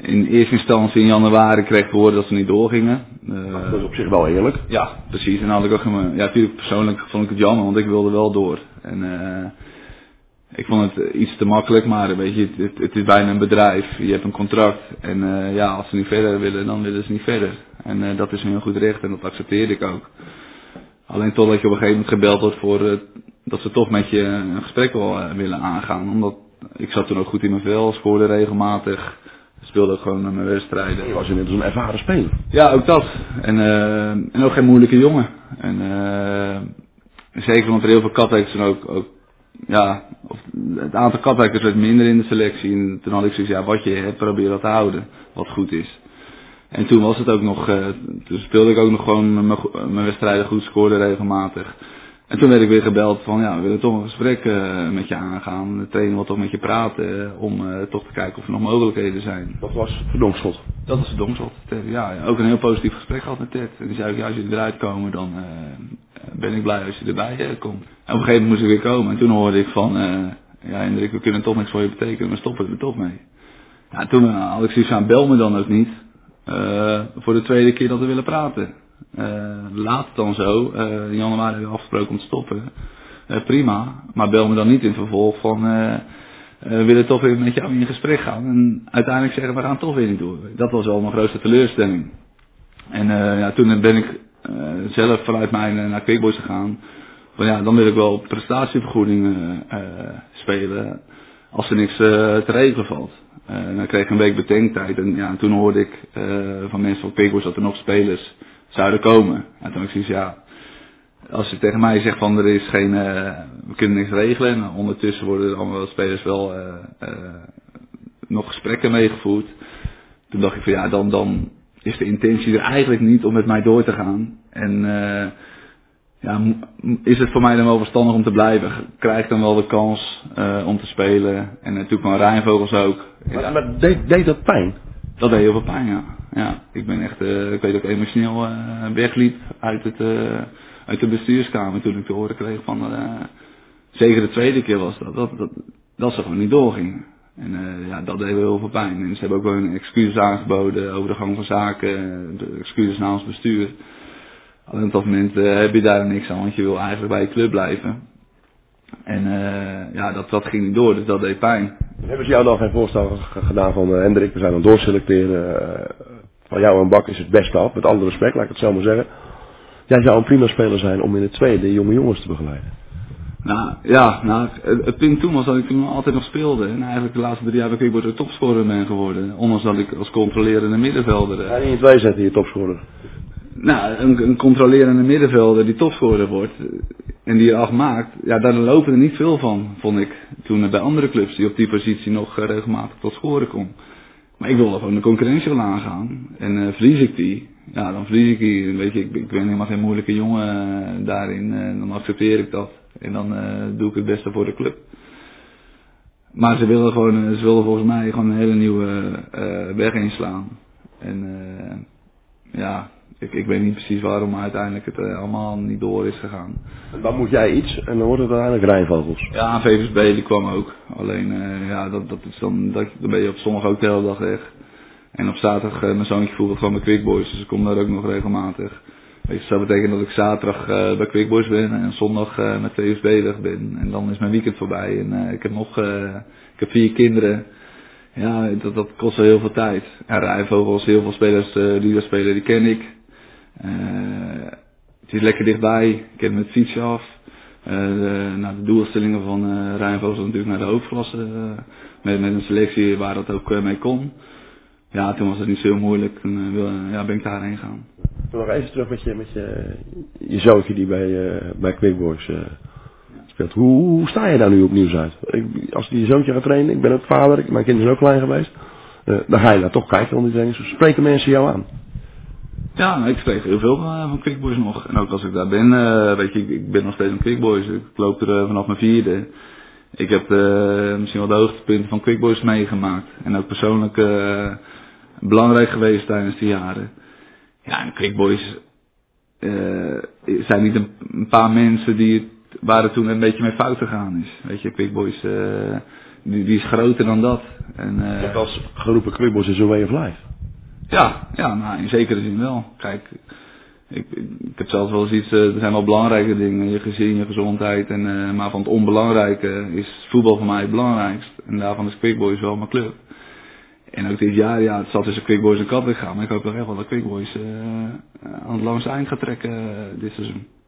in eerste instantie in januari kreeg ik te horen dat ze niet doorgingen. Dat is op zich wel eerlijk. Ja, precies. En dan had ik ook natuurlijk persoonlijk vond ik het jammer, want ik wilde wel door. En ik vond het iets te makkelijk, maar weet je, het is bijna een bedrijf. Je hebt een contract en als ze niet verder willen, dan willen ze niet verder. En dat is een heel goed recht en dat accepteerde ik ook. Alleen totdat je op een gegeven moment gebeld wordt voor dat ze toch met je een gesprek willen aangaan. Omdat ik zat toen ook goed in mijn vel, scoorde regelmatig, speelde ook gewoon mijn wedstrijden. Je was inmiddels een ervaren speler. Ja, ook dat. En ook geen moeilijke jongen. En zeker omdat er heel veel katwijkers zijn ook het aantal katwijkers werd minder in de selectie. En toen had ik zoiets, wat je hebt, probeer dat te houden, wat goed is. En toen was het ook nog, toen speelde ik ook nog gewoon mijn wedstrijden goed, scoorde regelmatig. En toen werd ik weer gebeld van, we willen toch een gesprek met je aangaan. De trainer wil toch met je praten om toch te kijken of er nog mogelijkheden zijn. Dat was Verdomschot. Dat was Verdomschot. Ja, ook een heel positief gesprek gehad met Ted. En die zei ook, als je eruit komen, dan ben ik blij als je erbij komt. En op een gegeven moment moest ik weer komen. En toen hoorde ik van, Hendrik, we kunnen toch niks voor je betekenen, we stoppen er toch mee. Ja, toen had ik zoiets aan, bel me dan ook niet. Voor de tweede keer dat we willen praten. Laat het dan zo. In januari hebben we afgesproken om te stoppen. Prima. Maar bel me dan niet in het vervolg van we willen toch weer met jou in gesprek gaan. En uiteindelijk zeggen we gaan toch weer niet door. Dat was wel mijn grootste teleurstelling. En toen ben ik zelf vanuit mij naar Quickboys gegaan. Van dan wil ik wel prestatievergoeding spelen. Als er niks te regelen valt. Dan kreeg ik een week bedenktijd. En toen hoorde ik van mensen van Quickboys dat er nog spelers zouden komen. En toen had ik zoiets, als je tegen mij zegt van er is geen, we kunnen niks regelen. En ondertussen worden er allemaal spelers wel nog gesprekken meegevoerd. Toen dacht ik van dan is de intentie er eigenlijk niet om met mij door te gaan. En is het voor mij dan wel verstandig om te blijven? Krijg ik dan wel de kans om te spelen? En toen kwam Rijnvogels ook. Maar deed dat pijn? Dat deed heel veel pijn, ja. Ik ben echt, ik weet ook emotioneel wegliep uit de bestuurskamer toen ik te horen kreeg van, zeker de tweede keer was dat ze gewoon niet doorgingen. En dat deed heel veel pijn. En ze hebben ook wel een excuses aangeboden over de gang van zaken, de excuses namens bestuur. Alleen op dat moment heb je daar niks aan, want je wil eigenlijk bij je club blijven. En dat ging niet door, dus dat deed pijn. Hebben ze jou dan geen voorstel gedaan van Hendrik, we zijn aan het doorselecteren, van jou en Bak is het beste af, met alle respect, laat ik het zo maar zeggen. Jij zou een prima speler zijn om in het tweede jonge jongens te begeleiden. Het punt toen was dat ik toen altijd nog speelde. En eigenlijk de laatste 3 jaar ben ik topscorer ben geworden. Ondanks dat ik als controlerende middenvelder... Ga je in 2 zetten je topscorer? Een controlerende middenvelder die topscorer wordt en die er 8 maakt, daar lopen er niet veel van, vond ik. Toen bij andere clubs die op die positie nog regelmatig tot scoren kon. Maar ik wilde gewoon de concurrentie wel aangaan. En verlies ik die, dan verlies ik die. Weet je, ik ben helemaal geen moeilijke jongen daarin. Dan accepteer ik dat. En dan doe ik het beste voor de club. Maar ze wilden volgens mij gewoon een hele nieuwe weg inslaan. En ik weet niet precies waarom uiteindelijk het allemaal niet door is gegaan. En dan moet jij iets en dan wordt het uiteindelijk Rijnvogels. Ja, VVSB die kwam ook. Alleen dat is dan ben je op zondag ook de hele dag weg. En op zaterdag mijn zoontje voetbalt gewoon bij Quickboys, dus ik kom daar ook nog regelmatig. Weet je, dat betekent dat ik zaterdag bij Quickboys ben en zondag met VVSB weg ben. En dan is mijn weekend voorbij en ik heb 4 kinderen. Ja, dat kost wel heel veel tijd. En Rijnvogels, heel veel spelers die daar spelen, die ken ik. Het is lekker dichtbij. Ik ken met fiets af. De doelstellingen van Rijnvogels natuurlijk naar de hoofdklasse. Met een selectie waar dat ook mee kon. Ja, toen was het niet zo moeilijk. Toen ben ik daarheen gegaan. Nog even terug met je zoontje die bij Quickboys speelt. Hoe sta je daar nu opnieuw uit? Als die zoontje gaat trainen, ik ben ook vader, mijn kinderen zijn ook klein geweest. Dan ga je daar toch kijken onder die trainers. Spreken mensen jou aan? Ja, ik spreek heel veel van Quickboys nog. En ook als ik daar ben, weet je, ik ben nog steeds een Quickboys. Ik loop er vanaf mijn 4e. Ik heb misschien wel de hoogtepunten van Quickboys meegemaakt. En ook persoonlijk belangrijk geweest tijdens die jaren. Ja, en Quickboys zijn niet een paar mensen waar het toen een beetje mee fout gegaan is. Weet je, Quickboys die is groter dan dat. En, Je hebt wel eens geroepen, Quick Boys is a way of life. Ja, nou, in zekere zin wel. Kijk, ik heb zelfs wel eens iets, er zijn wel belangrijke dingen, je gezin, je gezondheid, maar van het onbelangrijke is voetbal voor mij het belangrijkst. En daarvan is Quick Boys wel mijn club. En ook dit jaar, het zal tussen Quick Boys en Katwijk gaan, maar ik hoop toch echt wel dat Quick Boys aan het langste eind gaat trekken dit seizoen.